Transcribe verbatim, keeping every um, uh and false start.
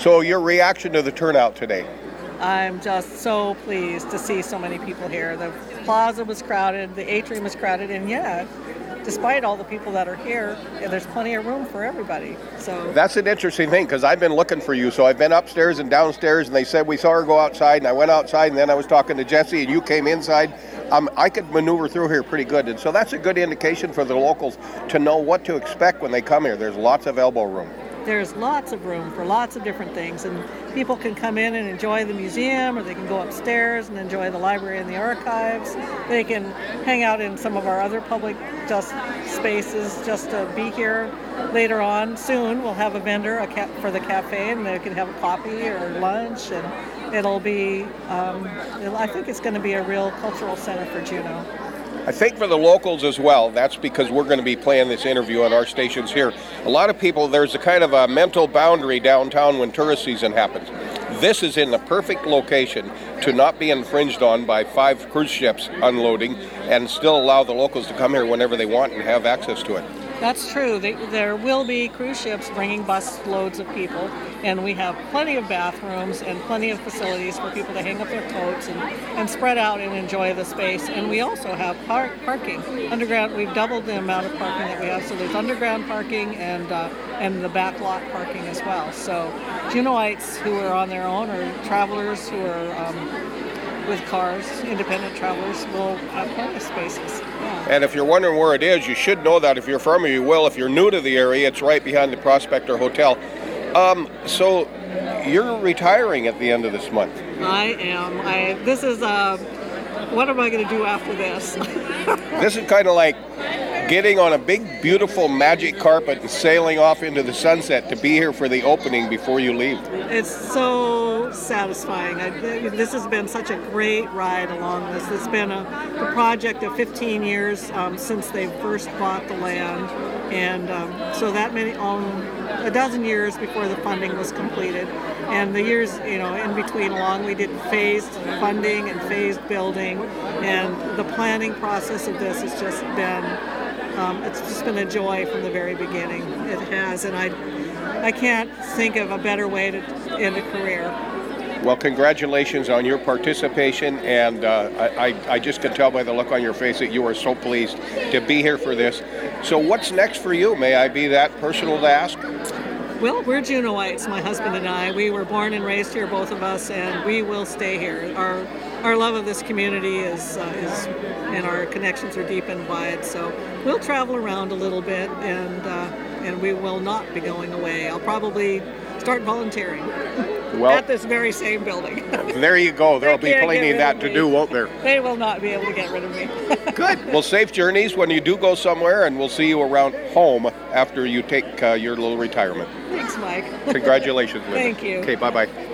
So your reaction to the turnout today? I'm just so pleased to see so many people here. The plaza was crowded, the atrium was crowded, and yet, despite all the people that are here, there's plenty of room for everybody. So that's an interesting thing, because I've been looking for you. So I've been upstairs and downstairs, and they said we saw her go outside, and I went outside, and then I was talking to Jesse, and you came inside. Um, I could maneuver through here pretty good, and so that's a good indication for the locals to know what to expect when they come here. There's lots of elbow room. There's lots of room for lots of different things, and people can come in and enjoy the museum, or they can go upstairs and enjoy the library and the archives. They can hang out in some of our other public just spaces just to be here. Later on, soon, we'll have a vendor a ca- for the cafe, and they can have a coffee or lunch, and it'll be, um, it'll, I think it's going to be a real cultural center for Juneau. I think for the locals as well, that's because we're going to be playing this interview on our stations here. A lot of people, there's a kind of a mental boundary downtown when tourist season happens. This is in the perfect location to not be infringed on by five cruise ships unloading and still allow the locals to come here whenever they want and have access to it. That's true. They, there will be cruise ships bringing bus loads of people, and we have plenty of bathrooms and plenty of facilities for people to hang up their coats and, and spread out and enjoy the space. And we also have par- parking. Underground, we've doubled the amount of parking that we have, so there's underground parking and uh, and the back lot parking as well. So Juneauites who are on their own, or travelers who are um, with cars, independent travelers, will have plenty of spaces. Yeah. And if you're wondering where it is, you should know that. If you're from here, you will. If you're new to the area, it's right behind the Prospector Hotel. Um, so you're retiring at the end of this month. I am. I. This is, uh, what am I going to do after this? This is kind of like getting on a big, beautiful magic carpet and sailing off into the sunset to be here for the opening before you leave. It's so satisfying. I, this has been such a great ride along this. It's been a, a project of fifteen years um, since they first bought the land, and um, so that many, um, a dozen years before the funding was completed. And the years, you know, in between along, we did phased funding and phased building, and the planning process of this has just been, um, it's just been a joy from the very beginning. It has, and I, I can't think of a better way to end a career. Well, congratulations on your participation, and uh, I, I, I just can tell by the look on your face that you are so pleased to be here for this. So what's next for you? May I be that personal to ask? Well, we're Juneauites, my husband and I. We were born and raised here, both of us, and we will stay here. Our our love of this community is, uh, is and our connections are deep and wide. So we'll travel around a little bit, and uh, and we will not be going away. I'll probably start volunteering well, at this very same building. There you go. There'll be plenty of that to do, won't there? They will not be able to get rid of me. Good. Well, safe journeys when you do go somewhere, and we'll see you around home after you take uh, your little retirement. Thanks, Mike. Congratulations, Linda. Thank you. Okay, bye-bye.